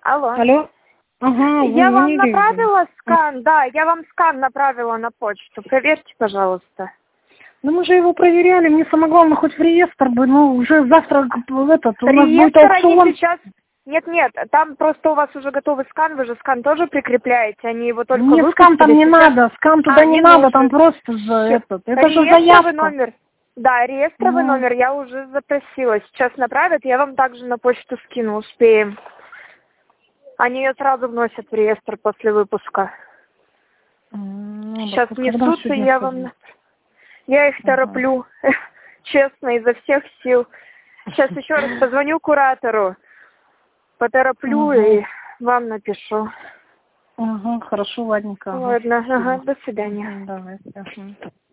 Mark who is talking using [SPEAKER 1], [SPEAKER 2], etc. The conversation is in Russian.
[SPEAKER 1] Алло.
[SPEAKER 2] Алло. Ага,
[SPEAKER 1] Я вам
[SPEAKER 2] звонили.
[SPEAKER 1] направила скан, да, я вам скан направила на почту. Проверьте, пожалуйста.
[SPEAKER 2] Ну мы же его проверяли, мне самое главное хоть в реестр бы, ну уже завтра у нас будет
[SPEAKER 1] Реестр они
[SPEAKER 2] аукцион.
[SPEAKER 1] сейчас... Нет, там просто у вас уже готовый скан, вы же скан тоже прикрепляете, они его только
[SPEAKER 2] Мне
[SPEAKER 1] выпустили.
[SPEAKER 2] скан там не
[SPEAKER 1] сейчас...
[SPEAKER 2] надо, скан туда не надо,
[SPEAKER 1] нужен.
[SPEAKER 2] там просто же этот. Это же
[SPEAKER 1] Реестровый
[SPEAKER 2] заявка.
[SPEAKER 1] номер. Да, реестровый
[SPEAKER 2] Ну.
[SPEAKER 1] номер я уже запросила. Сейчас направят, я вам также на почту скину, успеем. Они ее сразу вносят в реестр после выпуска. Сейчас несут, и я вам... Я их тороплю, честно, изо всех сил. Сейчас еще раз позвоню куратору, потороплю и вам напишу.
[SPEAKER 2] Ага, хорошо, ладненько.
[SPEAKER 1] Ладно, ага, до свидания.
[SPEAKER 2] Давай.